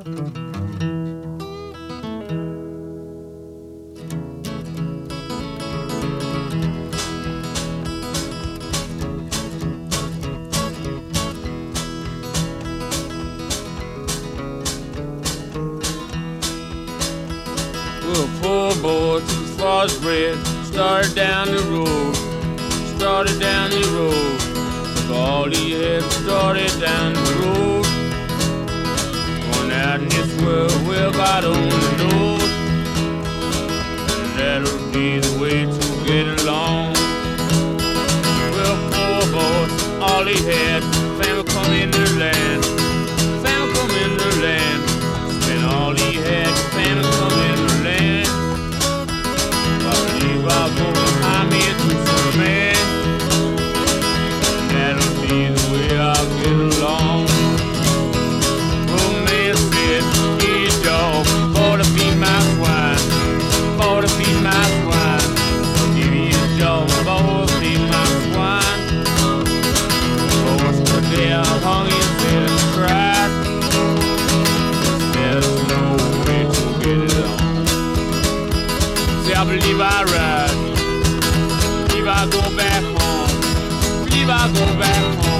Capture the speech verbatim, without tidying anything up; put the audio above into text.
Well, poor boy took as far as bread, started down the road, started down the road. Took all he had, started down the road. Going out in this world, well, God only knows. And that'll be the way to get along. Well, poor boy, all he had, family come in the land, family come in the land. Spent all he had, family come in the land. I believe I'll go behind me to some man. And that'll be the way I'll get along. Oh, man said, hey, dog, for to feed my swine, for to feed my swine. I'll give you a job, for to feed my swine. Oh, so there hung his head and cried. There's no way to get it on. See, I believe I ride, believe I go back home, believe I go back home.